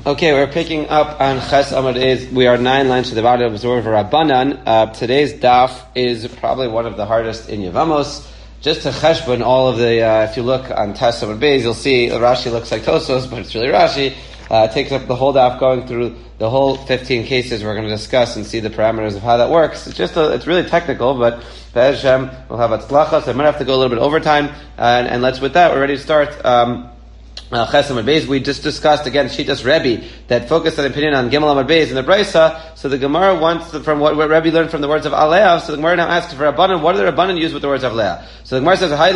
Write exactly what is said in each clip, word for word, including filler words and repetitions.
Okay, we're picking up on Ches Amud Beis. We are nine lines to the bottom of Observer Rabbanan. Uh, today's daf is probably one of the hardest in Yevamos. Just to cheshbon all of the, uh, if you look on Ches Amud Beis, you'll see Rashi looks like Tosos, but it's really Rashi. Uh, it takes up the whole daf going through the whole fifteen cases we're going to discuss and see the parameters of how that works. It's just a, it's really technical, but Be'ez Shem, we'll have atzlacha, so I might have to go a little bit overtime, and, and let's, with that, we're ready to start. Um, Uh, Ches Amud Beis. We just discussed again Shitas Rebbe that focused an opinion on Gimel Amud Beis in the Brisa. So the Gemara wants to, from what, what Rebbe learned from the words of Aleah. So the Gemara now asks for Rabbanan. What do the Rabbanan use with the words of Aleah? So the Gemara says, "Hi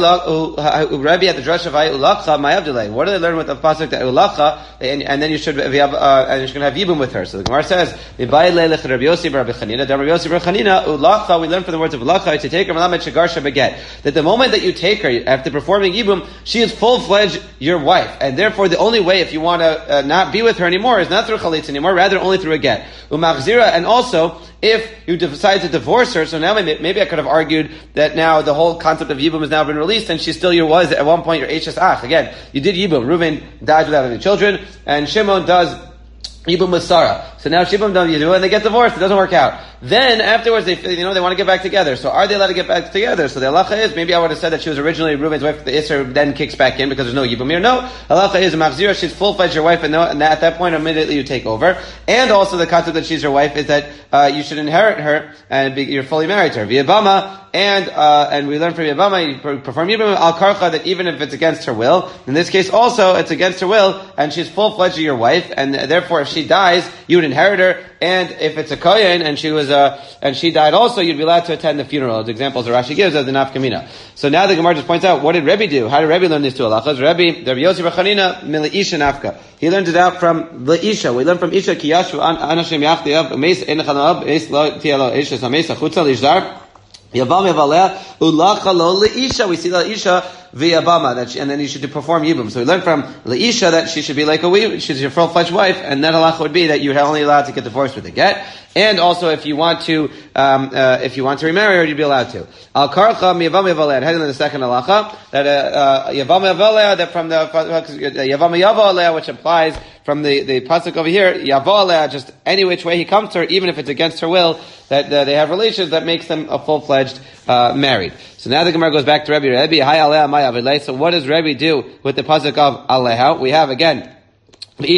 Rebbe at the drush of Hay Ulacha Mayavdilei." What do they learn with the pasuk that Ulacha, and, and then you should have uh, and you're going to have Yibum with her. So the Gemara says, "Mibayle lech Rabbi Yossi bar Rabbi Chanina, Rabbi Yossi bar Chanina Ulacha." We learn from the words of Ulacha to take her Melamed Shagarsha Beget, that the moment that you take her after performing Yibum, she is full fledged your wife, and therefore the only way, if you want to uh, not be with her anymore, is not through chalitz anymore, rather only through a get. Umachzira, and also, if you decide to divorce her, so now maybe, maybe I could have argued that now the whole concept of Yibum has now been released, and she still your was, at one point, your Eishes Ach. Again, you did Yibum. Reuven died without any children, and Shimon does Yibum with Sarah. So now Shimon does Yibum, and they get divorced. It doesn't work out. Then, afterwards, they, you know, they want to get back together. So are they allowed to get back together? So the halacha is, maybe I would have said that she was originally Reuven's wife, the Isser then kicks back in because there's no Yibum here. No. Halacha is, Machzira, she's full-fledged your wife, and, no, and at that point, immediately you take over. And also the concept that she's your wife is that, uh, you should inherit her, and be, you're fully married to her. V'yabama, and, uh, and we learn from Yabama, you perform Yibum al-karcha, that even if it's against her will, in this case also, it's against her will, and she's full-fledged your wife, and therefore if she dies, you would inherit her, and if it's a kohen, and she was a, and she died also, you'd be allowed to attend the funeral. The examples that Rashi gives of the nafkamina. So now the Gemara just points out, what did Rebbe do? How did Rebbe learn these two halachas? Rebbe, Rabbi Yossi bar Chanina, Mileisha nafka. He learned it out from the Isha. We learned from Isha, ki yashu anashim yachdiyav, meis enechanav, eis lo tielo Isha, sameis achutza lishzar, yavam yavaleh, ulacha lo leisha. We see the Isha, v'yabama, that she, and then you should perform Yibum. So we learned from Leisha that she should be like a weave, she's your full-fledged wife, and that halacha would be that you're only allowed to get divorced with a get. And also, if you want to, um, uh, if you want to remarry her, you'd be allowed to. Al karcha miyavam yavaleh. Heading to the second halacha, that uh, yavam yavaleh, that from the yavam yavaleh, which applies from the the pasuk over here, yavaleh, just any which way he comes to her, even if it's against her will, that uh, they have relations that makes them a full-fledged uh, married. So now the Gemara goes back to Rebbe. Rebbe, hi aleh my avileh. So what does Rebbe do with the pasuk of aleha? We have again. The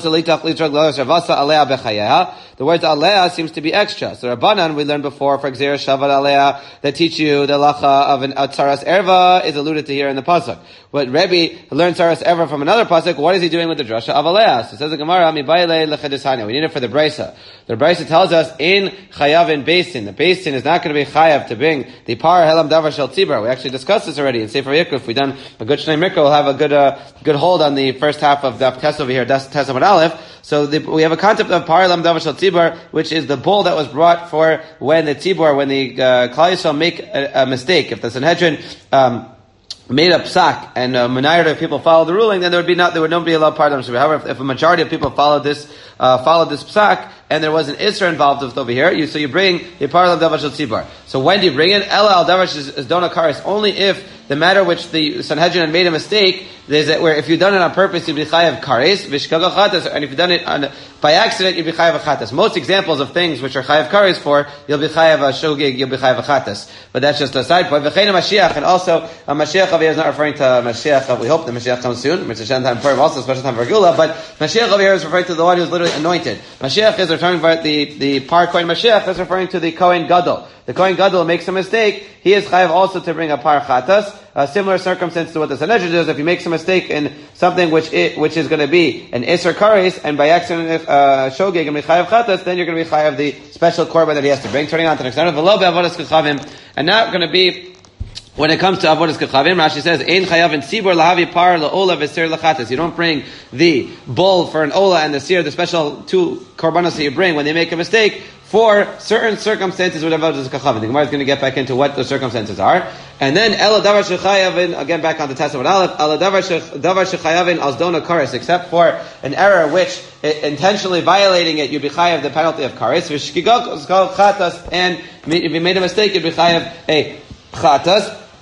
words alea seems to be extra. So Rabbanan, we learned before, for Xer Shavad alea, that teach you the lacha of an atzaras erva is alluded to here in the pasuk. But Rebbe learned tzaras erva from another pasuk. What is he doing with the drasha of alea? So it says the Gemara, mi baile lechedesanya. We need it for the brisa. The brisa tells us in chayav in basin. The basin is not going to be chayav to bring the par helam davar shel tzibur. We actually discussed this already in Sefer Yikra. If we've done a good shnei mikra, we'll have a good uh, good hold on the first half of the test over here. That's Tes Amud Aleph. So the, we have a concept of par helam davar shel tzibur, which is the bull that was brought for when the tzibur, when the uh, Klal Yisrael make a, a mistake. If the Sanhedrin um, made a psak and a minority of people followed the ruling, then there would be not there would not be allowed par helam tzibur. However, if, if a majority of people followed this uh, followed this psak, and there was an Isra involved with over here, you, so you bring the par helam davar shel tzibur. So when do you bring it? Ela al davar is dona karis, only if the matter which the Sanhedrin had made a mistake, there's that where if you've done it on purpose, you'd be chayav kares, v'shkaga chatas, and if you've done it on, by accident, you'd be chayav chatas. Most examples of things which are chayav kares for, you'll be chayav shogig, you'll be chayav chatas. But that's just a side point. V'chein Mashiach, and also, a Mashiach over here is not referring to Mashiach, we hope the Mashiach comes soon, which is a time for him, also a special time for Gula, but Mashiach over here is referring to the one who's literally anointed. Mashiach is referring to the, the par Kohen Mashiach, is referring to the Kohen Gadol. The Kohen Gadol makes a mistake, he is chayav also to bring a par chatas. A similar circumstance to what the Sanhedrin does. If he makes a mistake in something which it, which is going to be an Isser Kares, and by accident uh, Shogeg and Chayav Chatas, then you're going to be Chayav the special korban that he has to bring. Turning on to the next one, and not going to be when it comes to avodas kechavim. Rashi says, "Ein chayav in tzibur lahavi par laola v'sir lachatas." You don't bring the bull for an ola and the sir, the special two korbanos that you bring when they make a mistake, for certain circumstances with avodas kechavim. The Gemara is going to get back into what the circumstances are. And then, ela davar shechayavin, again back on the test of an aleph, ela davar shechayavin azdona kares, except for an error which, intentionally violating it, you'd be chayav the penalty of kares, v'shkigok chatas, and if you made a mistake, you'd be chayav a chatas.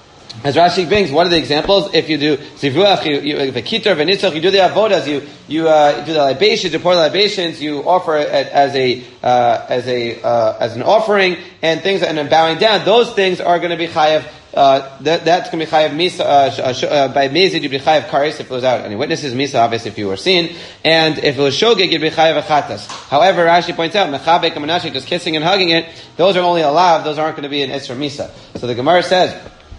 As Rashi brings, one of the examples, if you do zivuach, you, you, if a kitar v'nitzach, you do the avodas, you you uh, do the libations, you pour the libations, you offer it as a uh, as a uh, as an offering, and things, and then bowing down. Those things are going to be chayav. Uh, that, that's going to be chayav misa uh, uh, by mezid. You'd be chayav karis if it was out any witnesses. Misa, obviously, if you were seen, and if it was shogeg, you'd be chayav achatas. However, Rashi points out mechabek and menashik, just kissing and hugging it, those are only allowed. Those aren't going to be an isra misa. So the Gemara says.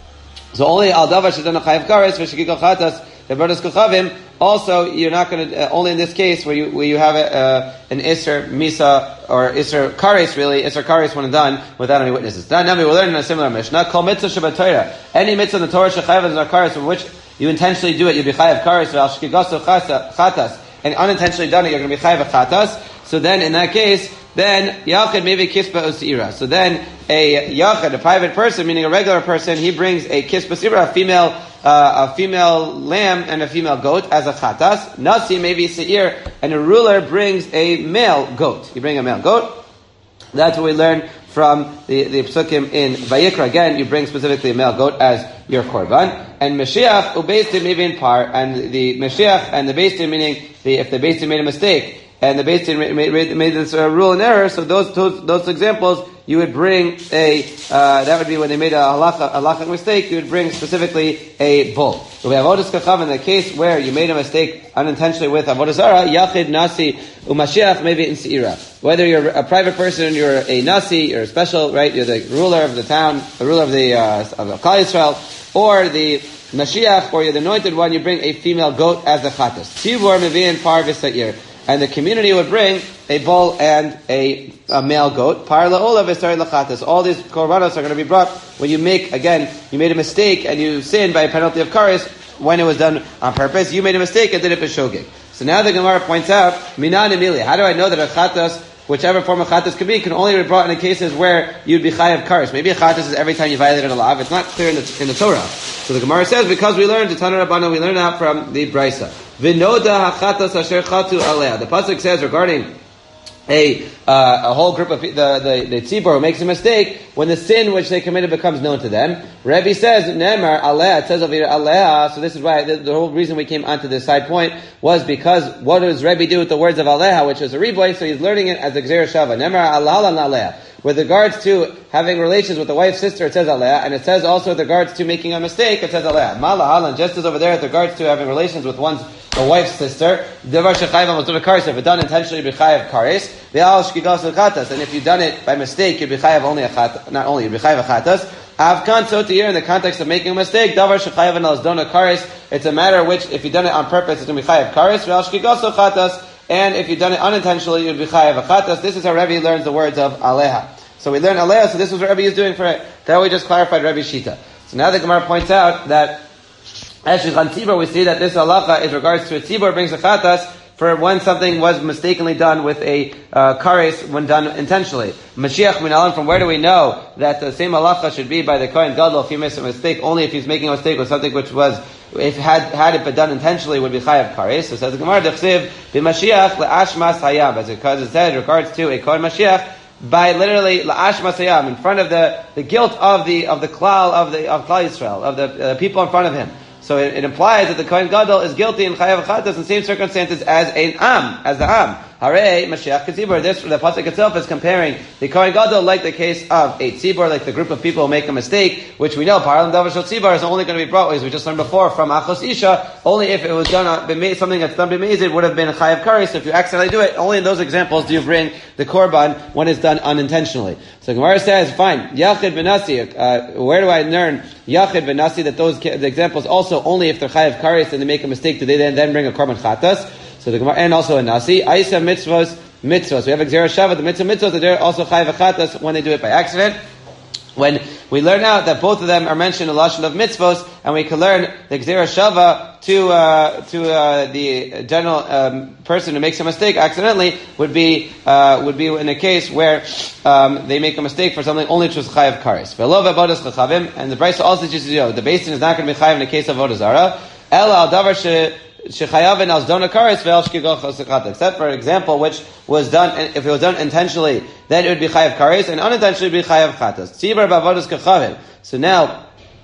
So only al davar shedana chayav kares v'shegigol chatas v'berdas kuchavim. Also, you're not going to uh, only in this case where you where you have a, uh, an iser misa or iser kares really iser kares when done without any witnesses. Now, we will learn in a similar mishnah. Kol mitzvah shabbat Torah. Any mitzvah in the Torah shechayav is kares from which you intentionally do it. You'll be chayav kares v'al shkigaso chatas, and unintentionally done it, you're going to be chayav chatas. So then, in that case, then yachid maybe kispa usira. So then, a yachid, a private person, meaning a regular person, he brings a kispa usira, a female, uh, a female lamb and a female goat as a chatas. Nasi maybe seir, and a ruler brings a male goat. You bring a male goat. That's what we learn from the the psukim in Vayikra. Again, you bring specifically a male goat as your korban. And Mashiach ubeistim maybe in par, and the Mashiach and the beistim, meaning the if the beistim made a mistake. And the Beis Din made, made, made this uh, rule in error, so those, those those examples, you would bring a, uh, that would be when they made a halacha, a halachic mistake, you would bring specifically a bull. So we have avodas kachav in the case where you made a mistake unintentionally with avodas zara, yachid, nasi, umashiach, maybe in seira. Whether you're a private person, you're a nasi, you're a special, right, you're the ruler of the town, the ruler of the, uh, of Klal Yisrael, or the Mashiach, or you're the anointed one, you bring a female goat as the chatas. Tzibur, mevi'in, par, v'sa'ir. And the community would bring a bull and a, a male goat. Par la'ola v'sari lachatas. All these korbanos are going to be brought when you make, again, you made a mistake and you sinned by a penalty of kares when it was done on purpose. You made a mistake and did it b'shogeg. So now the Gemara points out, minan emili. How do I know that a chatas, whichever form of chatas could be, can only be brought in the cases where you'd be chayav kares? Maybe a chatas is every time you violated a law. It's not clear in the, in the Torah. So the Gemara says, because we learned, the Tana Rabbana, we learned out from the Brisa. V'noda hachatas asher chatu aleh. The pasuk says regarding a uh, a whole group of the the, the tzibur who makes a mistake, when the sin which they committed becomes known to them. Rebbe says nemar aleh. It says over here aleh. So this is why the, the whole reason we came onto this side point was because what does Rebbe do with the words of aleh, which is a riboy? So he's learning it as a gzeir shava. Nemar aleh aleh. With regards to having relations with the wife's sister, it says aleh, and it says also with regards to making a mistake, it says aleh. Malahalan, just as over there with regards to having relations with one's the wife's sister, devar shechayav amotun kares. If it's done intentionally, you'd be chayav kares. Ve'al shkigas chatas, and if you've done it by mistake, you'd be chayav only a chatas. Not only you'd be chayav a chatas. Avkan so to here in the context of making a mistake, davar shechayav anal zdona kares. It's a matter which, if you've done it on purpose, it's going to be chayav kares. Ve'al shkigas chatas, and if you've done it unintentionally, you'd be chayav a chatas. This is how Rebbe learns the words of aleha. So we learn aleha. So this is what Rebbe is doing for it. That we just clarified Rebbe's shita. So now the Gemara points out that actually, on tzibur, we see that this halacha is regards to a tzibur brings a chatas for when something was mistakenly done with a uh, kares when done intentionally. Mashiach minalan, from where do we know that the same halacha should be by the kohen gadol if he makes a mistake, only if he's making a mistake with something which was, if had had it been done intentionally, would be chayav kares. So says the Gemara, dechsiv b'mashiach le'ashmas hayam, as because it said in regards to a kohen mashiach, by literally la'ashmas hayam, in front of the, the guilt of the of the klal of the of Klal Yisrael, of the uh, people in front of him. So it, it implies that the Kohen Gadol is guilty in Chayav Chatas in the same circumstances as an Am, as the Am. Hare, Mashiach Tzibur. This, the pasuk itself is comparing the Kohen Gadol like the case of a Tzibur, like the group of people who make a mistake, which we know, Paralim Davar Shel Tzibur is only going to be brought, as we just learned before, from Achos Isha, only if it was done, on, something that's done b'mezid would have been Chayav Kares. So if you accidentally do it, only in those examples do you bring the Korban when it's done unintentionally. So Gemara says, fine, Yachid Benasi, uh, where do I learn Yachid Benasi that those the examples also only if they're Chayav Kares and they make a mistake, do they then, then bring a Korban Chatas? So the Gemara, and also a Nasi, Aisa mitzvos, mitzvos. We have a Gzera Shava, the mitzvah mitzvos, that they're also Chayav Chatas when they do it by accident. When we learn out that both of them are mentioned in the Lashon of mitzvos, and we can learn the Gzera Shava to, uh, to, uh, the general, um, person who makes a mistake accidentally would be, uh, would be in a case where, um, they make a mistake for something only which was Chayav Kares. Ve'lo ve'bodas chachavim, and the Brisa also teaches you, the basin is not going to be Chayav in the case of Avodah Zarah. El al davar she, except for example, which was done, if it was done intentionally, then it would be chayav kares, and unintentionally it would be chayav chatas. So now,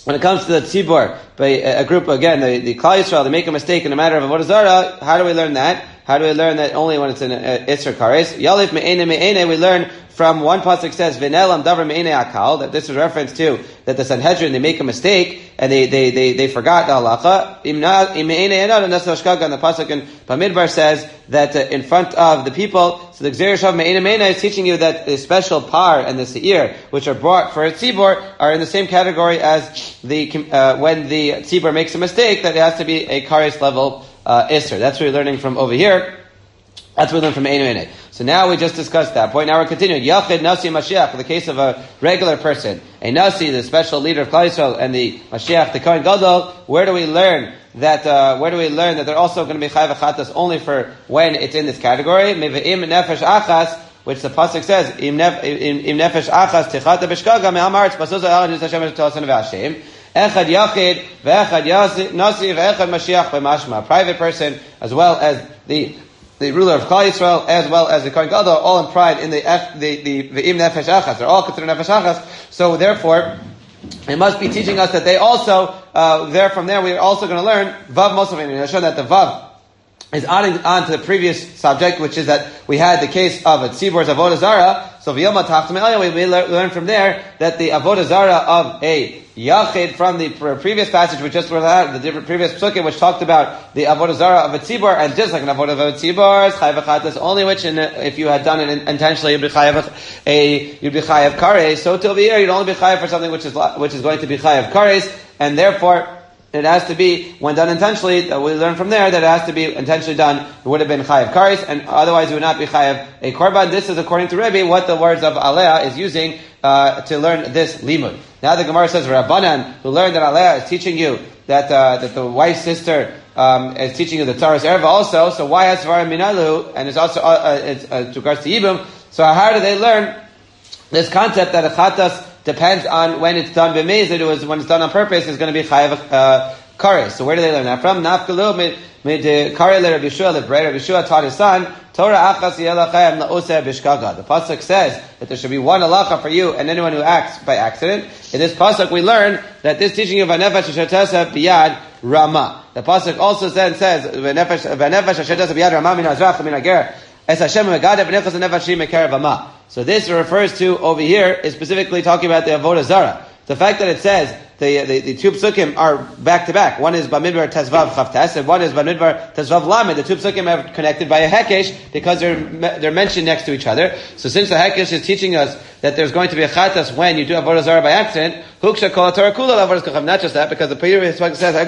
when it comes to the tzibur, by a group, again, the, the Klal Yisrael, they make a mistake in a matter of avodah zarah, how do we learn that? How do we learn that only when it's in uh, Isser Kares? Yalif me'ene me'ene, we learn from one pasuk says, V'nelam davar me'ene akal, that this is reference to, that the Sanhedrin, they make a mistake, and they, they, they, they forgot the halacha. Im me'ene enad, and that's the Shkaga, and the pasuk in Bamidbar says, that uh, in front of the people, so the Gzeir Shav me'ene me'ene is teaching you that the special par and the seir, which are brought for a tzibur, are in the same category as the, uh, when the tzibur makes a mistake, that it has to be a Kares level Uh, Isser. That's what we're learning from over here. That's what we learn from Einu Ene. So now we just discussed that point. Now we're continuing. Yachid Nasi Mashiach, in the case of a regular person. A Nasi, the special leader of Klal Yisrael, and the Mashiach, the Kohen Gadol, where do we learn that, uh, where do we learn that they're also going to be Chayav Achatas only for when it's in this category? Meve'im Nefesh Achas, which the pasuk says, Im Nefesh Achas Tichata Bishkaga Me'amaretz Basuza Echad Yis Hashem Tosan V'Hashem. Echad Yachid, Ve'echad Nasi, Ve'echad Mashiach B'mashma. A private person, as well as the the ruler of Klal Yisrael, as well as the Kohen Gadol, all in pride in the the the Ve'im Nefesh Achas. They're all considered Nefesh Achas. So therefore, it must be teaching us that they also, uh, there from there, we are also going to learn Vav Mosavim. And I show that the Vav is adding on to the previous subject, which is that we had the case of a Tzibor's Avodah Zarah. So V'yom HaTachtim Elyon, we learn from there that the Avodah Zarah of a Yachid from the previous passage, we just read out, the different previous psukim, which talked about the Avodah Zarah of a Tzibor, and just like an Avodah of a Tzibor, Chayav Achatas, only which, in, if you had done it intentionally, you'd be Chayav a, you'd be Chayav Kares. So to over here, you'd only be Chayav for something which is, which is going to be Chayav Kares, and therefore, it has to be, when done intentionally, uh, we learn from there that it has to be intentionally done, it would have been Chayav Kares, and otherwise it would not be Chayav a Korban. This is, according to Rebbe, what the words of Alea is using uh, to learn this limud. Now the Gemara says, Rabbanan, who learned that Alea is teaching you that uh, that the wife's sister um, is teaching you the Taras Erva also, so why has Svarim Minalu, and it's also uh, it's, uh, to regards to Yibum, so how do they learn this concept that a Chatas depends on when it's done b'mezid, it was when it's done on purpose, it's going to be chayav uh, kares. So where do they learn that from? Nafkalu mid mid kare le Rabbi Yeshua, the Rabbi Yeshua taught his son, Torah achas yelachem laoseh bishkaga. The pasuk says that there should be one halacha for you and anyone who acts by accident. In this pasuk we learn that this teaching of v'nefesh ashetesa biyad rama. The pasuk also then says v'nefesh v'nefesh ashetesa biyad rama min azrach min ager. Es Hashem megadev v'nechas nefesh mekar v'ma. So this refers to, over here, is specifically talking about the Avodah Zarah. The fact that it says the the, the two psukim are back to back. One is Bamidbar Tezvav Chavtes, and one is Bamidbar Tezvav Lamed. The two psukim are connected by a Hekesh because they're they're mentioned next to each other. So since the Hekesh is teaching us that there's going to be a Chatas when you do Avodah Zarah by accident, Huksha Kol Torah Kula Avodah Zarah. Not just that, because the previous pasuk says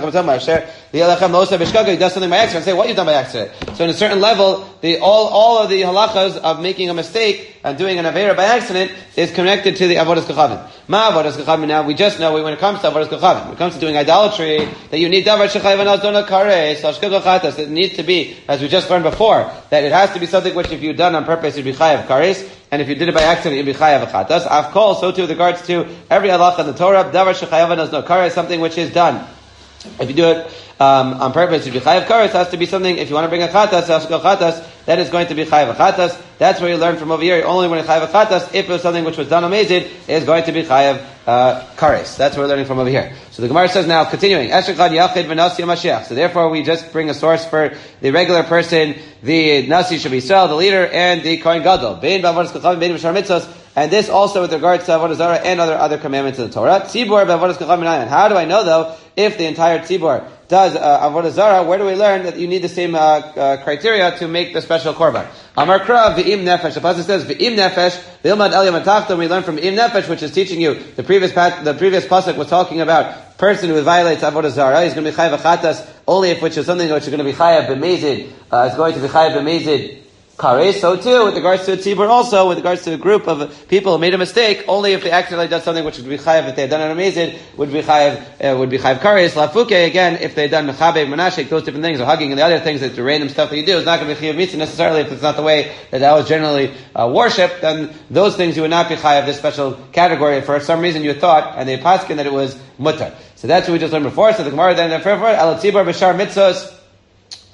he does something by accident. Say what you've done by accident. So in a certain level, the all all of the halachas of making a mistake and doing an avera by accident is connected to the Avodas Kachavim. Ma Avodas Kachavim. Now we just know when it comes to Avodas Kachavim, when it comes to doing idolatry, that you need davar shechayav and aldona kares hashkega chatas. It needs to be, as we just learned before, that it has to be something which, if you've done on purpose, you'd be chayav kares, and if you did it by accident, you'd be chayav chatas. Afkol, so too with regards to every halacha in the Torah, davar shechayav and aldona kares, something which is done. If you do it um, on purpose, you'd be chayav kares. Has to be something. If you want to bring a chatas, hashkega chatas, that is going to be chayav chatas. That's where you learn from over here. Only when it's chayav chatas, if it was something which was done amazing, is going to be chayav uh, kares. That's what we're learning from over here. So the Gemara says now, continuing, Eshechad Yachid v'Nasi Mashiach. So therefore, we just bring a source for the regular person, the Nasi should be Yisrael, the leader, and the Kohen Gadol. Bein b'avodas kachavim, bein b'shar mitzvos. And this also with regards to Avodah Zarah and other other commandments in the Torah. Tzibor b'avodas kachavim. How do I know though if the entire tzibor does uh, Avodah Zarah? Where do we learn that you need the same uh, uh, criteria to make the special korban? Amar Krav v'im nefesh. The pasuk says v'im nefesh v'ilmad el yom hatachton. We learn from v'im nefesh, which is teaching you the previous the previous pasuk was talking about person who violates Avodah Zarah. He's going to be chayav chatas only if which is something which is going to be chayav b'mezid. Uh, it's going to be chayav b'mezid. Kares, so too, with regards to a tzibur also, with regards to a group of people who made a mistake, only if they accidentally done something which would be chayav, if they had done an amazing, would be chayav, uh, would be chayav kares. Lafuke, again, if they had done mechabe, menashik, those different things, or hugging and the other things, that the random stuff that you do, is not going to be chayav mitzvah necessarily if it's not the way that that was generally uh, worshipped, then those things you would not be chayav this special category. For some reason you thought, and they paskin that it was mutar. So that's what we just learned before. So the Gemara then, el tzibur b'shar mitzvos.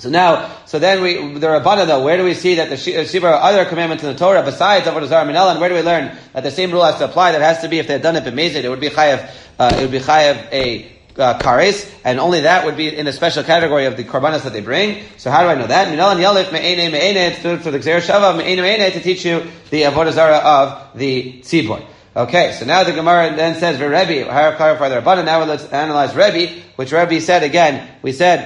So now, so then we, the Rabbana though, where do we see that the Shibur are other commandments in the Torah besides Avodah Zarah Minel, and where do we learn that the same rule has to apply? That has to be if they had done it b'mezid, it would be chayav, uh, it would be chayav a uh, kares, and only that would be in the special category of the korbanos that they bring. So how do I know that? Minel and Yalif me'ene me'ene, it's for the Gzeir Shava, me'ene me'ene, to teach you the Avodah Zarah of the Tzibor. Okay, so now the Gemara then says, Rebbe, how clarify the Rabbanan. Now let's analyze Rebbe, which Rebbe said again. We said,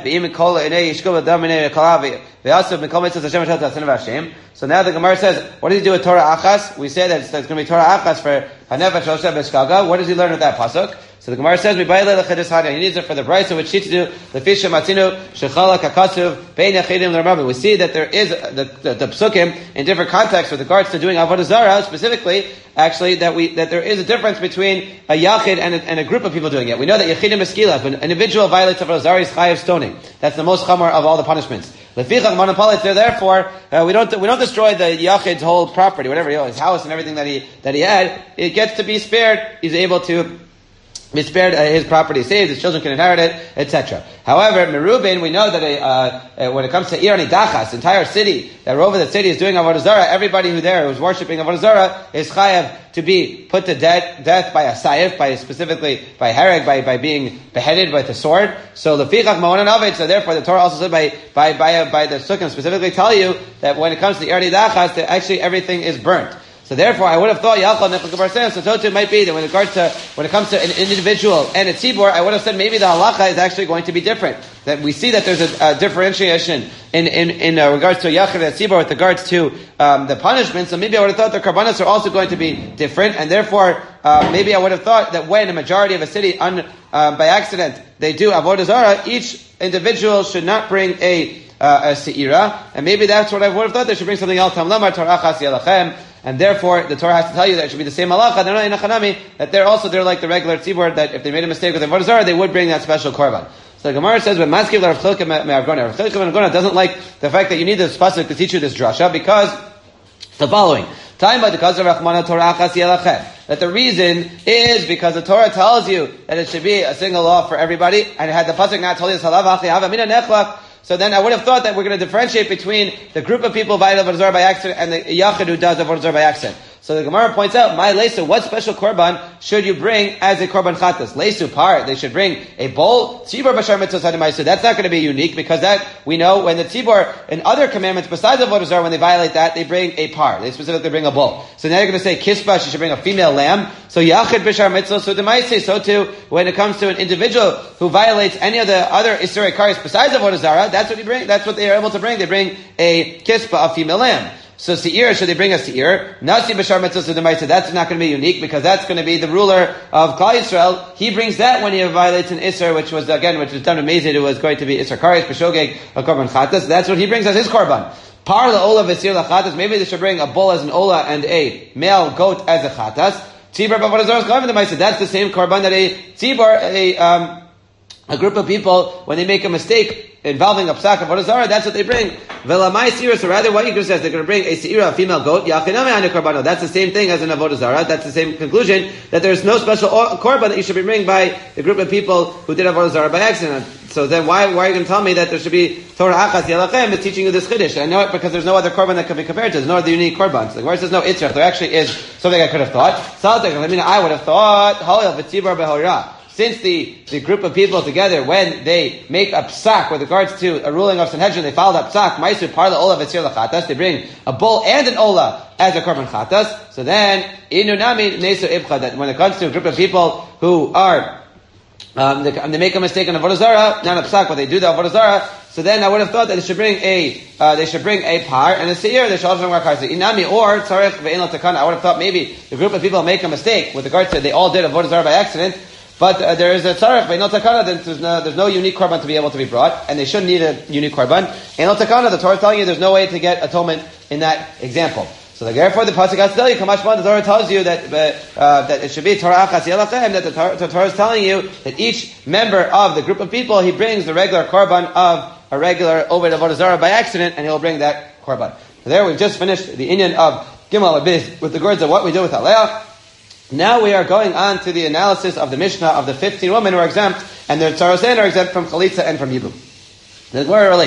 so now the Gemara says, what does he do with Torah Achas? We say that it's, it's going to be Torah Achas for Hanefesh Shosha B'Shkaga. What does he learn with that pasuk? So the Gemara says, he needs it for the Brisa, which teaches you the Fisha Matzinu Shechala Kakasuv Bein Yachidim L'Rabbi. We see that there is the, the, the psukim in different contexts with regards to doing Avodah Zarah, specifically, actually, that we that there is a difference between a Yachid and a, and a group of people doing it. We know that Yachidim Eskila, when an individual violates Avodah Zarah, is chayav stoning. That's the most chamor of all the punishments. Lefichach monopolit. Therefore, uh, we don't we don't destroy the Yachid's whole property, whatever, you know, his house and everything that he that he had. It gets to be spared. He's able to be spared, uh, his property is saved, his children can inherit it, et cetera. However, Merubin, we know that a, uh, uh, when it comes to Ir Nidachas, the entire city, that over the city is doing Avodah Zarah, everybody who there who's worshipping Avodah Zarah is chayav to be put to death, death by a sayif, by specifically by hereg, by, by being beheaded with a sword. So lefichach ma'onan avid. So therefore, the Torah also said by by by, by the Sukkim specifically tell you that when it comes to Ir Nidachas, that actually everything is burnt. So therefore, I would have thought Yachal Nechel Gabar Sam. So Totu might be that when it regards to when it comes to an individual and a tzibor, I would have said maybe the halacha is actually going to be different. That we see that there's a, a differentiation in in, in uh, regards to Yachal and tzibor with regards to um, the punishment. So maybe I would have thought the karbanos are also going to be different, and therefore uh, maybe I would have thought that when a majority of a city un, uh, by accident they do avodah zarah, each individual should not bring a uh, a seira, and maybe that's what I would have thought. They should bring something else. Tamlamar Torachas Yelachem. And therefore, the Torah has to tell you that it should be the same halacha. They're not in Achanami, that they're also, they're like the regular tzibur, that if they made a mistake with the Avodah Zarah, they would bring that special korban. So the Gemara says, when Maskiv Rav Chilka Me'Argona, Rav Chilka Me'Argona doesn't like the fact that you need this pasuk to teach you this drasha, because the following, time by the cause of Rachmana Torah Achas Yelachem, that the reason is because the Torah tells you that it should be a single law for everybody, and had the pasuk not told you this halav achi hava mina nechlach, so then I would have thought that we're going to differentiate between the group of people who violate Avodah Zarah by accident and the Yachid who does Avodah Zarah by accident. So the Gemara points out, my lesu, what special korban should you bring as a korban chatas? Lesu par, they should bring a bowl. Tzibor b'shar mitzvos hadamaisu. That's not going to be unique because that we know when the tzibor and other commandments besides Avodah Zarah, when they violate that, they bring a par. They specifically bring a bowl. So now you're going to say kispa, she should bring a female lamb. So yachid b'shar mitzvos hadamaisu. So too, when it comes to an individual who violates any of the other isur karis besides Avodah Zarah, that's what you bring. That's what they are able to bring. They bring a kispa, a female lamb. So seir, should they bring a seir? Nasi b'shar mitzvos d'maisa. That's not going to be unique because that's going to be the ruler of Klal Yisrael. He brings that when he violates an isser, which was again, which was done amazing. It was going to be isser kares b'shogeg a korban chatas. That's what he brings as his korban. Par la'ola v'sir la'chatas. Maybe they should bring a bull as an ola and a male goat as a chatas. Tzibur b'avodah zarah is korban d'maisa. That's the same korban that a tzibur, a um, a group of people, when they make a mistake involving a psak of Avodah Zarah, that's what they bring. Velamai seira, so rather what Yikra says, they're going to bring a seira, a female goat, yachiname ane korbano. That's the same thing as an Avodah Zarah. That's the same conclusion, that there's no special korban that you should be bringing by a group of people who did Avodah Zarah by accident. So then why, why are you going to tell me that there should be Torah Achas Yelachem is teaching you this Chiddush? I know it because there's no other korban that can be compared to. There's no other unique korban. So the Gemara says, no, Itzrach, there actually is something I could have thought. I mean, I would have thought, Halil v'tzibur behorah. Since the, the group of people together, when they make a psak with regards to a ruling of Sanhedrin, they follow that psak, Maisu parla ola v'tzir lachatas, they bring a bull and an ola as a korban chatas. So then, inunami nesu ibcha, that when it comes to a group of people who are, um, they, they make a mistake on Avodah Zarah, not a psak, but they do the Avodah Zarah, so then I would have thought that they should bring a, uh, they should bring a par and a seir, they should also bring a karsi. Inami or tzarech ve'en lo takana. I would have thought maybe the group of people make a mistake with regards to they all did Avodah Zarah by accident, but uh, there is a tzarech, but no takana, then there's no, there's no unique korban to be able to be brought, and they shouldn't need a unique korban. And no takana, the Torah is telling you there's no way to get atonement in that example. So therefore the pasuk has to tell you, Kamashman, the Torah tells you that uh, that it should be Torah Achas Yelachem, that the Torah, the Torah is telling you that each member of the group of people, he brings the regular korban of a regular Oved Avodah Zarah by accident, and he'll bring that korban. So there we've just finished the inyan of Gimel Abiz with the words of what we do with Aleah. Now we are going on to the analysis of the Mishnah of the fifteen women who are exempt, and their tzarosein are exempt from chalitza and from yibum. The Gemara relates.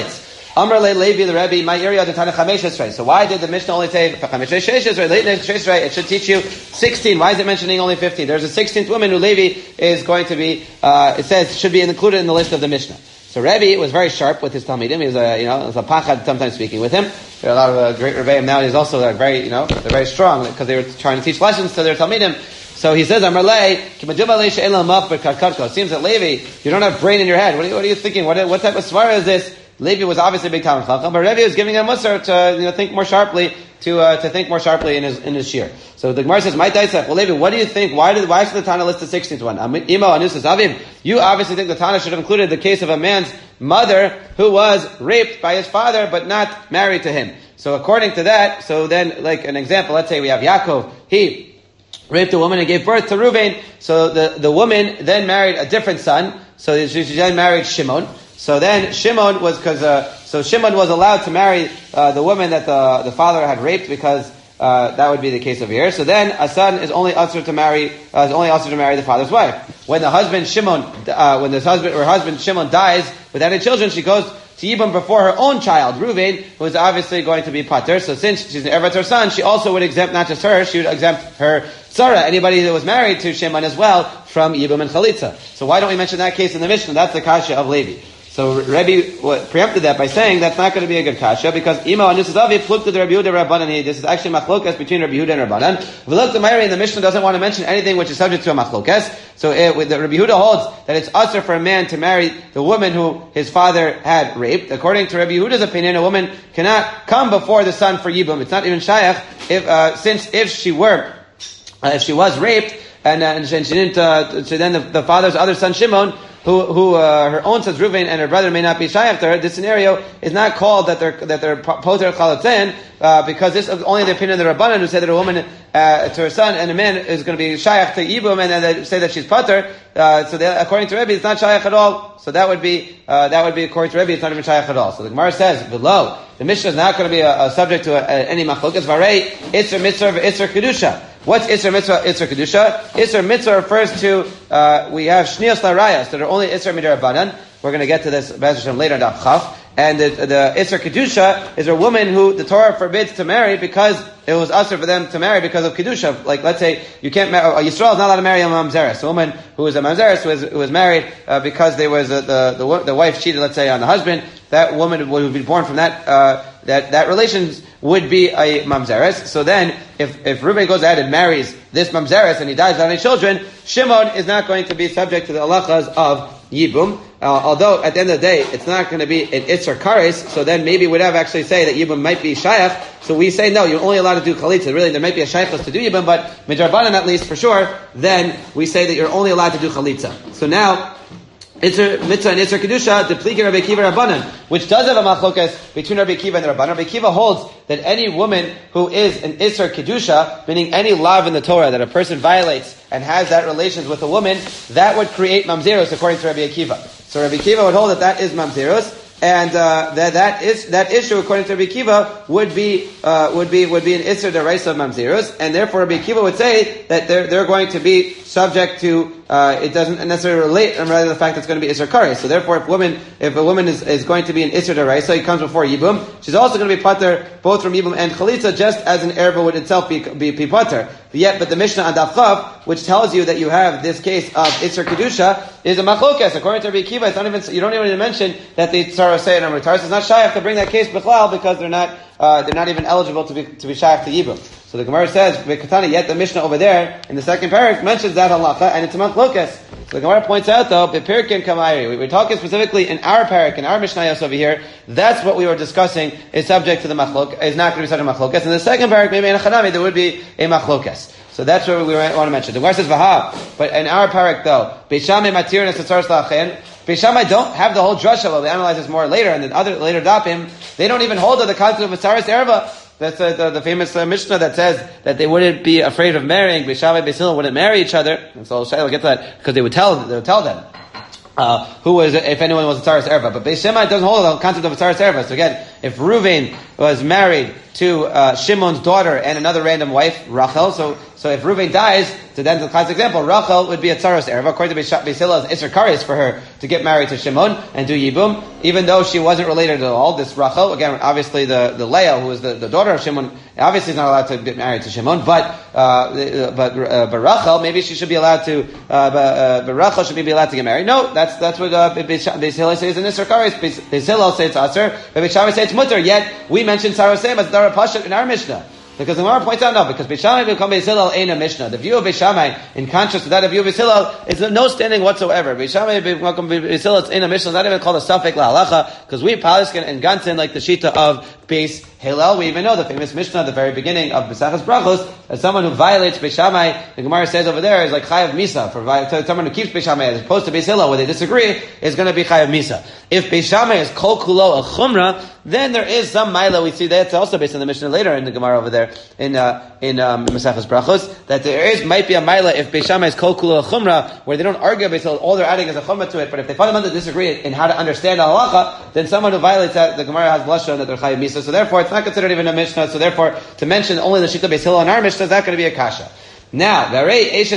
Amar le Levi the Rebbe, my area the Tana Chamesh Esrei. So why did the Mishnah only say Chamesh Esrei? Late Esrei, it should teach you sixteen. Why is it mentioning only fifteen? There's a sixteenth woman who Levi is going to be. Uh, it says should be included in the list of the Mishnah. So Rebbe was very sharp with his Talmidim. He was a, you know, was a pachad sometimes speaking with him. There are a lot of uh, great Rebbeim now. He's also uh, very, you know, they're very strong because they were trying to teach lessons to their Talmidim. So he says, Amar le, it seems that Levi, you don't have brain in your head. What are you, what are you thinking? What, what type of svara is this? Levi was obviously a big Talmud Chacham, but Rebbe was giving him musar to, you know, think more sharply, to, uh, to think more sharply in his, in his shir. So the Gemara says, "My Taisach, well, Levi, what do you think? Why did, why should the Tana list the sixteenth one? Imo Anusas Aviv. You obviously think the Tana should have included the case of a man's mother who was raped by his father, but not married to him. So according to that, so then, like an example, let's say we have Yaakov, he raped a woman and gave birth to Reuven. So the, the woman then married a different son. So she, she then married Shimon. So then Shimon was, cause, uh, so Shimon was allowed to marry, uh, the woman that the, the father had raped because, uh, that would be the case over here. So then a son is only usher to marry, uh, is only usher to marry the father's wife. When the husband Shimon, uh, when this husband, her husband Shimon dies without any children, she goes to Yibam before her own child, Reuven, who is obviously going to be pater. So since she's an heir to her son, she also would exempt not just her, she would exempt her tzara, anybody that was married to Shimon as well, from Yibam and Chalitza. So why don't we mention that case in the Mishnah? That's the kasha of Levi. So Rebbe preempted that by saying that's not going to be a good kasha because Imo and Yusufavi pluked to the Rabbi Yehuda Rabbanan. This is actually machlokas between Rabbi Yehuda and Rabbanan. If we look at Meiri and the Mishnah doesn't want to mention anything which is subject to a machlokas. So it, with the Rabbi Yehuda holds that it's usher for a man to marry the woman who his father had raped. According to Rabbi Yehuda's opinion, a woman cannot come before the son for yibum. It's not even shayach if uh, since if she were uh, if she was raped and, uh, and she didn't. Uh, so then the, the father's other son Shimon, who, who uh, her own says Reuven and her brother may not be shayach to her, this scenario is not called that they're that they're poter chalatzen, uh, because this is only the opinion of the Rabbanan who say that a woman uh, to her son and a man is going to be shayach to yibum, and then they say that she's pater. Uh, so they, according to Rebbe, it's not shayach at all. So that would be uh, that would be according to Rebbe, it's not even shayach at all. So the Gemara says below the Mishnah is not going to be a, a subject to a, a, any machlokas. Varei itzer mitzvah itzer kedusha. What's Isser Mitzvah, Isser Kedusha? Isser Mitzvah refers to, uh, we have Shnios Larayas that are only Isser Midarabanan. We're going to get to this Be'ez Hashem later in Daf Chaf. And the, the Isser Kedusha is a woman who the Torah forbids to marry because it was usher for them to marry because of Kedusha. Like, let's say, you can't marry, a Yisrael is not allowed to marry a Mamzeres. A woman who is a Mamzeres who was, who was married, uh, because there was a, the, the, the wife cheated, let's say, on the husband. That woman would be born from that, uh, that, that relations would be a Mamzeres. So then, if, if Reuben goes ahead and marries this Mamzeres and he dies without any children, Shimon is not going to be subject to the halachas of Yibum. Uh, although, at the end of the day, it's not going to be an Itzer Kares, so then maybe we'd have actually say that Yibum might be Shayach. So we say, no, you're only allowed to do Chalitza. Really, there might be a Shaychus to do Yibum, but Midrabanan at least, for sure, then we say that you're only allowed to do Chalitza. So now, Itzer Mitzvah and Itzer Kedusha, Depliki Rabbi Akiva Rabbanan, which does have a machlokas between Rabbi Akiva and the Rabbanan. Rabbi Akiva holds that any woman who is an Itzer Kedusha, meaning any law in the Torah that a person violates and has that relations with a woman, that would create mamzeros according to Rabbi Akiva. So Rabbi Akiva would hold that that is mamzeros, and uh, that that is that issue according to Rabbi Akiva would be uh, would be would be an Itzer Deraisa of mamzeros, and therefore Rabbi Akiva would say that they're they're going to be subject to. Uh, it doesn't necessarily relate, and rather the fact that it's going to be Isser Kares. So therefore, if woman, if a woman is, is going to be an Isser Deraisa, he comes before Yibum, she's also going to be Pater, both from Yibum and Chalitza, just as an Erba would itself be, be, be Pater. Yet, but the Mishnah on Daf Chav, which tells you that you have this case of Isser Kedusha, is a Machlokas. According to Rabbi Akiva, it's not even, you don't even mention that the Tzara say it on Retars. It's not Shayach to bring that case B'chlal because they're not, uh, they're not even eligible to be, to be Shayach to Yibum. So the Gemara says, V'katana, yet the Mishnah over there, in the second parak, mentions that halacha, and it's a Machlokas. So the Gemara points out though, B'pirkin Kamayri, we were talking specifically in our parak, in our Mishnayos over here, that's what we were discussing is subject to the Machlok, is not going to be such a Machlokas. In the second parak, maybe in a Chanami, there would be a Machlokas. So that's what we want to mention. The Gemara says, Vaha, but in our parak though, Beishamai Matir and Esatzaros La'achen, Beishamai don't have the whole drasha, well, they analyze this more later, and then other, later dapim, they don't even hold to the concept of Masaris Erva. That's uh, the, the famous uh, Mishnah that says that they wouldn't be afraid of marrying. Beishamai Beis Hillel wouldn't marry each other. And so I'll get to that because they would tell they would tell them uh, who was if anyone was a Tzaras Erva. But Beis Shammai doesn't hold the concept of a Tzaras Erva. So again, if Reuven was married to uh, Shimon's daughter and another random wife, Rachel, so So if Reuven dies, to then the classic example, Rachel would be a tzaros erva. According to Beis Hillel, it's Isser Kares for her to get married to Shimon and do Yibum, even though she wasn't related at all. This Rachel, again, obviously the, the Leah, who was the, the daughter of Shimon, obviously is not allowed to get married to Shimon, but, uh, but, uh, but Rachel, maybe she should be allowed to, uh, but, uh, but Rachel should be allowed to get married. No, that's, that's what, uh, Beis Hillel says in Isser Kares. Beis Hillel says it's Aser, but Beis Shammai says it's Mutter, yet we mentioned Sarosem as Dara Pashat in our Mishnah. Because the Gemara points out, no, because Beis Shammai become Beis Hillel ain't a Mishnah. The view of Beis Shammai, in contrast to that of view of Beis Hillel, is no standing whatsoever. Beis Shammai become Beis Hillel ain't a Mishnah. It's not even called a Safek LaHalacha, because we, Paliskin and Gantin, like the Shita of Beis Hillel, we even know the famous Mishnah at the very beginning of Mesachas Brachos, that someone who violates Beis Shammai, the Gemara says over there, is like Chayav Misa. For someone who keeps Beis Shammai, as opposed to Beis Hillel, where they disagree, is going to be Chayav Misa. If Beis Shammai is Kol Kulo a Chumrah, then there is some Maila. We see that's also based on the Mishnah later in the Gemara over there, in, uh, in um, Mesachas Brachos, that there is might be a Maila if Beis Shammai is Kol Kulo a Chumrah, where they don't argue Beis Hillel, all they're adding is a Chumrah to it, but if they fundamentally disagree in how to understand Halacha, then someone who violates that, the Gemara has Lashon that they're Chayav Misa. So therefore, it's not considered even a Mishnah, so therefore, to mention only the Shita Beis Hillel in our Mishnah is not going to be a Kasha. Now, but wait a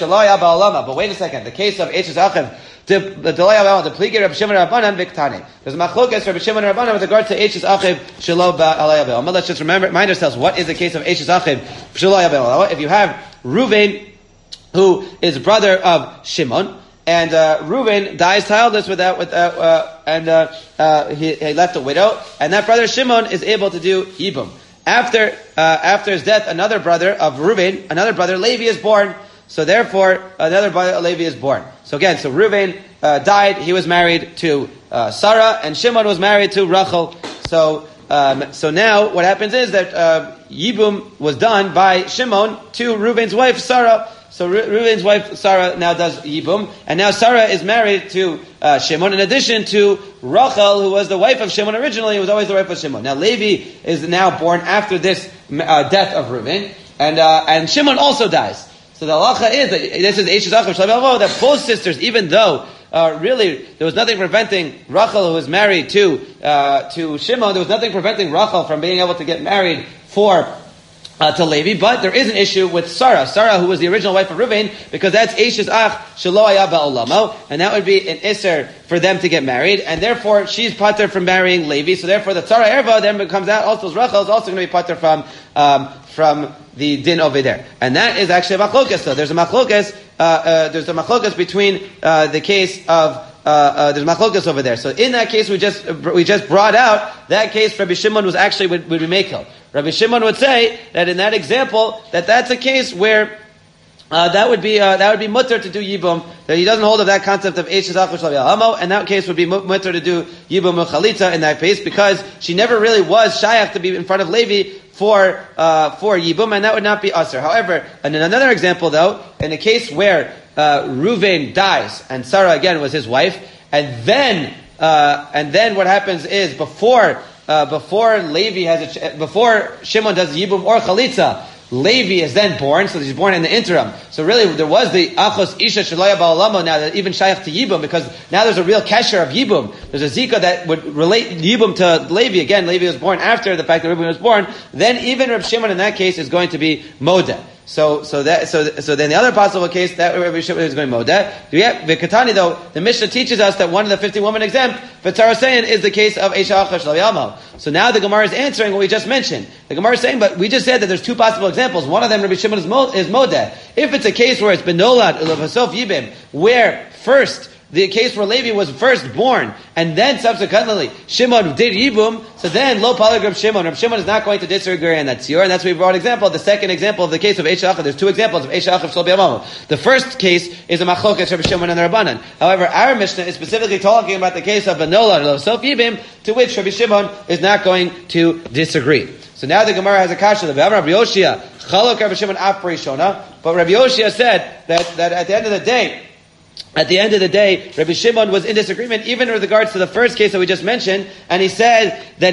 second, the case of Eishes Achiv, the Pligir of Shimon Rabbanan Viktani. There's a machlokas for Shimon Rabbanan with regard to Eishes Achiv Shelo Ba'alei Abel. Let's just remember, remind ourselves, what is the case of Eishes Achiv Shelo Abel? If you have Reuven, who is brother of Shimon, and uh, Reuven dies childless without, without uh, and uh, uh, he, he left a widow, and that brother Shimon is able to do Yibum. After uh, after his death, another brother of Reuven, another brother Levi is born. So therefore, another brother Levi is born. So again, so Reuven uh, died. He was married to uh, Sarah, and Shimon was married to Rachel. So um, so now what happens is that uh, Yibum was done by Shimon to Reuven's wife Sarah. So Reuven's wife Sarah now does Yibum, and now Sarah is married to uh, Shimon, in addition to Rachel, who was the wife of Shimon originally, who was always the wife of Shimon. Now Levi is now born after this uh, death of Reuven, and uh, and Shimon also dies. So the halacha is that this is Eishes Achiv Shelo, that both sisters, even though uh, really there was nothing preventing Rachel, who was married to uh, to Shimon, there was nothing preventing Rachel from being able to get married for Uh, to Levi, but there is an issue with Sarah. Sarah, who was the original wife of Reuven, because that's Eishes Ach Shelo Haya Ba'olamo, and that would be an Isser for them to get married, and therefore she's pater from marrying Levi, so therefore the Tzara Erva then becomes out, also Rachel is also going to be pater from, um, from the din over there. And that is actually a machlokas, though. There's a machlokas, uh, uh, there's a machlokas between, uh, the case of, Uh, uh, there's machlokas over there. So in that case, we just we just brought out that case. Rabbi Shimon was actually would, would be mekel. Rabbi Shimon would say that in that example, that that's a case where uh, that would be uh, that would be mutter to do yibum. That he doesn't hold of that concept of eishes achiv shelo hamo, and that case would be mutter to do yibum uchalitza in that case, because she never really was shayach to be in front of Levi for uh, for yibum, and that would not be aser. However, in another example, though, in a case where Uh, Reuven dies, and Sarah again was his wife, and then uh, and then what happens is before uh, before Levi has a ch- before Shimon does Yibum or Chalitza, Levi is then born, so he's born in the interim. So really, there was the Achos Isha Shaloya Ba'olamo now that even Shaykh to Yibum, because now there's a real kesher of Yibum. There's a Zika that would relate Yibum to Levi. Again, Levi was born after the fact that Reuben was born. Then even Reb Shimon in that case is going to be Modeh. So, so that, so, so then the other possible case that Rabbi Shimon is going Modeh. V'katani though, the Mishnah teaches us that one of the fifty women exempt, V'tarasein is the case of Eisha Achiv Shelo Yamo. So now the Gemara is answering what we just mentioned. The Gemara is saying, but we just said that there's two possible examples. One of them, Rabbi Shimon is, Mo, is Modeh. If it's a case where it's Benolad, Ulevasof Yibim, where first, the case where Levi was first born, and then subsequently Shimon did Yibum, so then lo palagram Shimon. Reb Shimon is not going to disagree on that tziyur, and that's what we brought example. The second example of the case of Eisha Achiv, there's two examples of Eisha Achiv Shelo B'Yamamo. The first case is a machlokas Reb Shimon and the Rabbanan. However, our Mishnah is specifically talking about the case of Benola and Sof Yibim, to which Rabbi Shimon is not going to disagree. So now the Gemara has a kasha. The Rabbi Yoshia Chalok Rabbi Shimon Af Rishona, but Rabbi Yoshia said that that at the end of the day. At the end of the day, Rabbi Shimon was in disagreement even with regards to the first case that we just mentioned, and he said that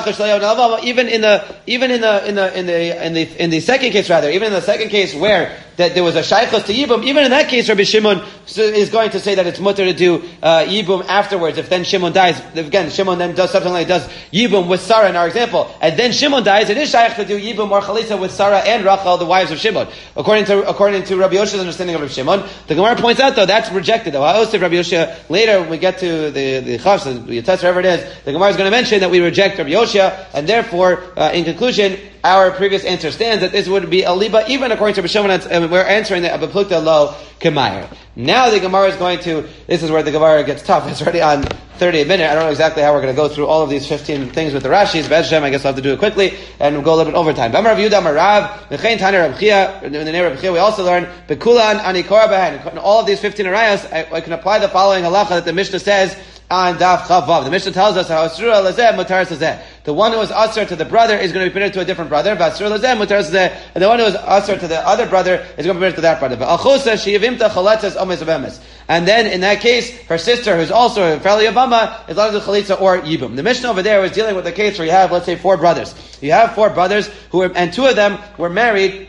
even in the even in the in the in the in the in the second case rather, even in the second case where that there was a shaykhos to Yibum, even in that case, Rabbi Shimon is going to say that it's mutter to do uh, Yibum afterwards. If then Shimon dies, again, Shimon then does something like does Yibum with Sarah in our example, and then Shimon dies, it is shaykh to do Yibum or Chalitza with Sarah and Rachel, the wives of Shimon. According to according to Rabbi Yoshia's understanding of Rabbi Shimon, the Gemara points out though that's rejected. Though I also Rabbi Yoshia later when we get to the the Chav, the Yates, whatever it is, the Gemara is going to mention that we reject Rabbi Yoshia, and therefore, uh, in conclusion, our previous answer stands that this would be a liba, even according to Rabbi Shimon, and we're answering that Abaplukta lo Kemayer. Now the Gemara is going to, this is where the Gemara gets tough. It's already on thirtieth minute. I don't know exactly how we're going to go through all of these fifteen things with the Rashis. But Hashem, I guess I'll have to do it quickly, and we'll go a little bit overtime. In the name of Rav Chia, we also learn, Bekulan Anikora Behen. In all of these fifteen arayos, I, I can apply the following halacha that the Mishnah says on Daf Chavav. The Mishnah tells us how Asura Lazeh Mutar Sazeh. The one who is Asur to the brother is going to be permitted to a different brother. Vasur Lazeh Mutar Sazeh. And the one who is Asur to the other brother is going to be permitted to that brother. V'achusa Sheyivimta Chaletzes Omes Avemes. And then in that case, her sister, who's also a fairly Yavama, is allowed to do Chalitza or Yibum. The Mishnah over there was dealing with the case where you have, let's say, four brothers. You have four brothers who are, and two of them were married.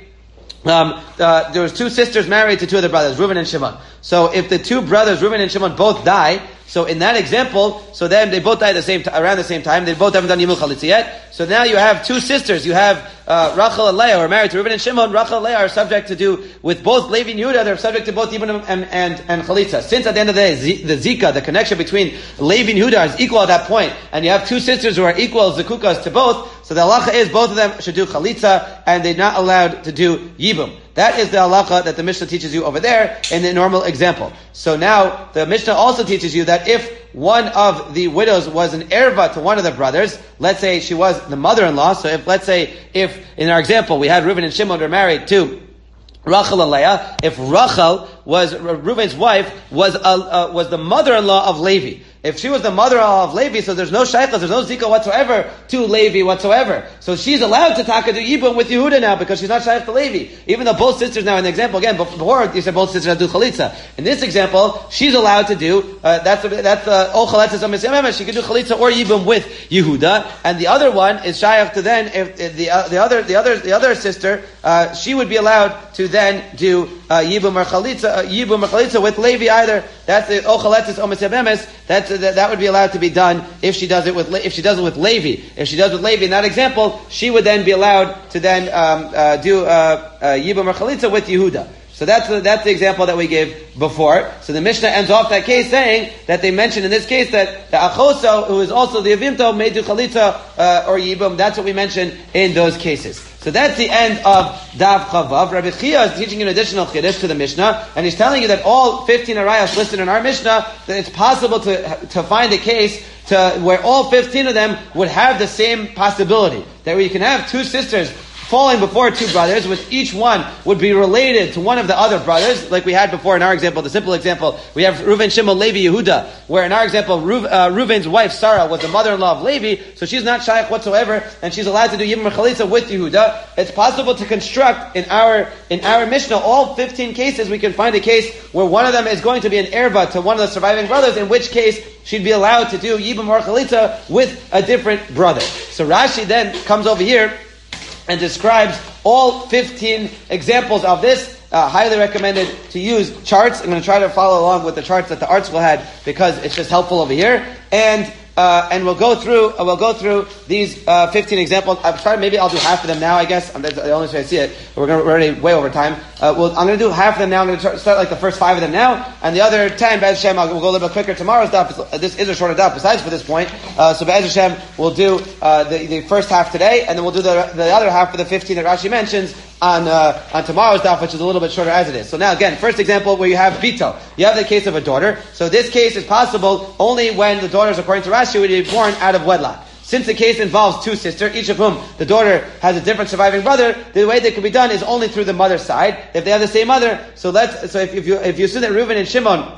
Um, uh, there was two sisters married to two of the brothers, Reuben and Shimon. So if the two brothers, Reuben and Shimon, both die, so in that example, so then they both die at the same t- around the same time. They both haven't done Yimul Chalitza yet. So now you have two sisters. You have uh, Rachel and Leah, who are married to Reuben and Shimon. Rachel and Leah are subject to do with both Levi and Yehuda. They're subject to both Yibum and and, and Chalitza. Since at the end of the day, Z- the Zika, the connection between Levi and Yehuda is equal at that point, and you have two sisters who are equal Zekukas to both. So the halacha is both of them should do Chalitza, and they're not allowed to do Yibum. That is the halacha that the Mishnah teaches you over there in the normal example. So now, the Mishnah also teaches you that if one of the widows was an erva to one of the brothers, let's say she was the mother-in-law, so if, let's say, if, in our example, we had Reuben and Shimon were married to Rachel and Leah, if Rachel was, Reuben's wife, was a, uh, was the mother-in-law of Levi. If she was the mother-in-law of Levi, so there's no shaykhas, there's no zika whatsoever to Levi whatsoever. So she's allowed to taka do Yibum with Yehuda now because she's not shaykh to Levi. Even though both sisters now, in the example, again, before you said both sisters have to do Chalitza. In this example, she's allowed to do, uh, that's, that's, uh, Ol Chaletzes Omes Avemes, she can do Chalitza or Yibum with Yehuda. And the other one is shaykh to then, if, if the, uh, the other, the other, the other sister, uh, she would be allowed to then do, uh, Yibum or Chalitza, uh, Yibum or Chalitza with Levi either. That's the Ol Chaletzes Omes Avemes. That's, uh, that, that would be allowed to be done if she does it with, if she does it with Levi. If she does it with Levi in that example, she would then be allowed to then, um, uh, do, uh, uh, Yibum or Chalitza with Yehuda. So that's the, that's the example that we gave before. So the Mishnah ends off that case saying that they mentioned in this case that the Achoso, who is also the Avimto, may do Chalitza uh, or Yibum. That's what we mentioned in those cases. So that's the end of Daf Chavav. Rabbi Chia is teaching an additional chiddush to the Mishnah, and he's telling you that all fifteen arayos listed in our Mishnah, that it's possible to to find a case to where all fifteen of them would have the same possibility. That we can have two sisters falling before two brothers, with each one would be related to one of the other brothers, like we had before in our example, the simple example, we have Reuven, Shimon, Levi, Yehuda, where in our example, Reuven, uh, Reuven's wife, Sarah, was the mother-in-law of Levi, so she's not shaykh whatsoever, and she's allowed to do Yibum Chalitza with Yehuda. It's possible to construct in our, in our Mishnah, all fifteen cases, we can find a case where one of them is going to be an erva to one of the surviving brothers, in which case, she'd be allowed to do Yibum or Chalitza with a different brother. So Rashi then comes over here, and describes all fifteen examples of this. Uh, highly recommended to use charts. I'm going to try to follow along with the charts that the article had because it's just helpful over here. And uh, and we'll go through uh, we'll go through these uh, fifteen examples. I'm trying. Maybe I'll do half of them now. I guess I'm, that's the only way I see it. We're, gonna, we're already way over time. Uh, we'll, I'm going to do half of them now. I'm going to start like the first five of them now, and the other ten. Be'ez Hashem, I'll, we'll go a little bit quicker. Tomorrow's daf. This is a shorter daf. Besides for this point, uh, so Be'ez Hashem, we'll do uh, the, the first half today, and then we'll do the the other half for the fifteen that Rashi mentions on uh, on tomorrow's daf, which is a little bit shorter as it is. So now again, first example where you have Bito. You have the case of a daughter. So this case is possible only when the daughters, according to Rashi, would be born out of wedlock. Since the case involves two sisters, each of whom the daughter has a different surviving brother, the way that can be done is only through the mother's side. If they have the same mother, so let's so if, if you if you assume that Reuven and Shimon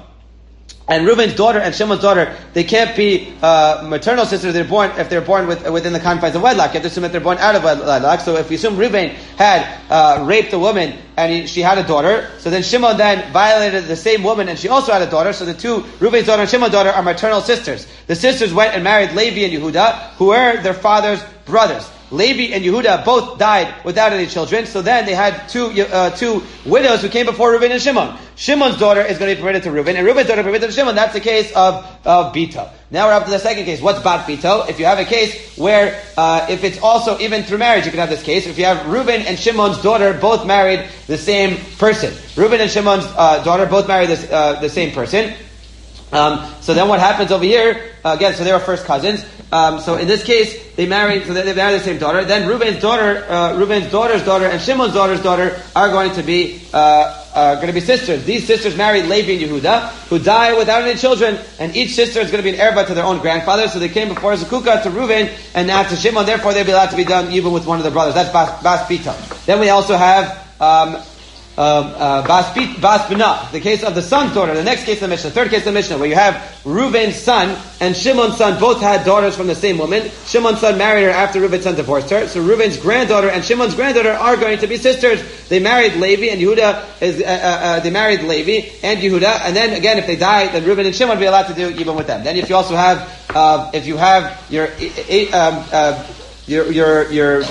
and Reuven's daughter and Shimon's daughter, they can't be uh, maternal sisters. They're born if they're born with, within the confines of wedlock. You have to assume that they're born out of wedlock. So if we assume Reuven had uh, raped a woman and he, she had a daughter, so then Shimon then violated the same woman and she also had a daughter. So the two Reuven's daughter and Shimon's daughter are maternal sisters. The sisters went and married Levi and Yehuda, who were their father's brothers. Levi and Yehuda both died without any children. So then they had two uh, two widows who came before Reuben and Shimon. Shimon's daughter is going to be permitted to Reuben, and Reuben's daughter permitted to Shimon. That's the case of of Bito. Now we're up to the second case. What's Bat Bito? If you have a case where uh, if it's also even through marriage, you can have this case. If you have Reuben and Shimon's daughter both married the same person, Reuben and Shimon's uh, daughter both married this, uh, the same person. Um, so then what happens over here, uh, again, so they were first cousins. Um, so in this case, they married, so they, they married the same daughter. Then Reuben's daughter, uh, Reuben's daughter's daughter and Shimon's daughter's daughter are going to be, uh, uh, going to be sisters. These sisters married Levi and Yehuda, who die without any children, and each sister is going to be an erba to their own grandfather. So they came before Zakukah to Reuben, and now to Shimon, therefore they'll be allowed to be done even with one of the brothers. That's Bas, Bas Bita. Then we also have, um, Um, uh, Bas, Bas Binah, the case of the son's daughter, the next case of the Mishnah, the third case of the Mishnah, where you have Reuben's son and Shimon's son both had daughters from the same woman. Shimon's son married her after Reuben's son divorced her. So Reuben's granddaughter and Shimon's granddaughter are going to be sisters. They married Levi and Yehuda is, uh, uh, uh, they married Levi and Yehuda, and then again, if they die, then Reuben and Shimon will be allowed to do even with them. Then if you also have, uh, if you have your, um, uh, your, your, your,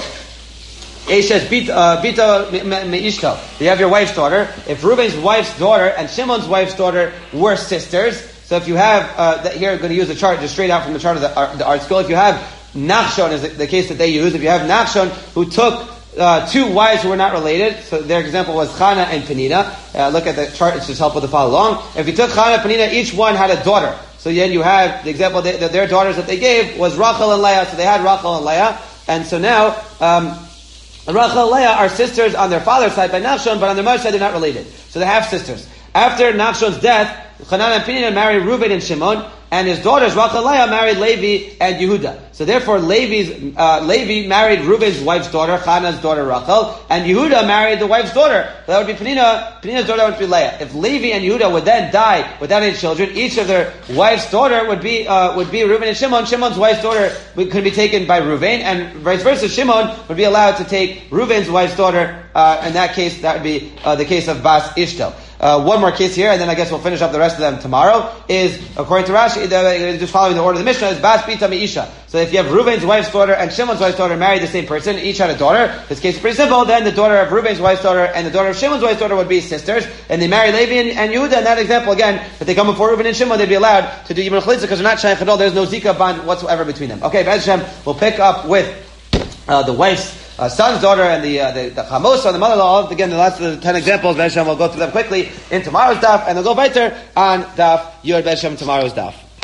Eshes Bita Meishto. You have your wife's daughter. If Reuben's wife's daughter and Shimon's wife's daughter were sisters, so if you have, uh, that here I'm going to use the chart just straight out from the chart of the art, the art school. If you have Nachshon is the, the case that they use. If you have Nachshon who took uh, two wives who were not related, so their example was Chana and Penina. Uh, look at the chart; it's just helpful to follow along. If you took Chana and Penina, each one had a daughter. So then you have the example that, that their daughters that they gave was Rachel and Leah. So they had Rachel and Leah, and so now. Um, Rachel and Leah are sisters on their father's side by Nachshon, but on their mother's side they're not related. So they have sisters. After Nachshon's death, Hanan and Penina married Reuben and Shimon, and his daughters Rachel and Leah married Levi and Yehuda. So therefore, Levi's uh, Levi married Reuben's wife's daughter, Hanan's daughter Rachel, and Yehuda married the wife's daughter. That would be Penina. Penina's daughter would be Leah. If Levi and Yehuda would then die without any children, each of their wife's daughter would be uh, would be Reuben and Shimon. Shimon's wife's daughter could be taken by Reuben, and vice versa. Shimon would be allowed to take Reuben's wife's daughter. Uh, in that case, that would be uh, the case of Bas Ishto. Uh, one more case here, and then I guess we'll finish up the rest of them tomorrow, is, according to Rashi, the, just following the order of the Mishnah, is Bas Bita Meisha. So if you have Reuben's wife's daughter and Shimon's wife's daughter married the same person, each had a daughter, this case is pretty simple, then the daughter of Reuben's wife's daughter and the daughter of Shimon's wife's daughter would be sisters, and they marry Levi and, and Yehuda. In that example, again, if they come before Reuben and Shimon, they'd be allowed to do Yibam Chalitza, because they're not Shaykh Chadol, there's no Zika bond whatsoever between them. Okay, Be'ez Hashem, we'll pick up with uh, the wife's Uh, son's daughter and the uh, the, the chamos and the mother-in-law. Again, the last of the ten examples, Be'ez Hashem, we'll go through them quickly in tomorrow's daf, and they'll go weiter on daf Yud Be'ez Hashem tomorrow's daf.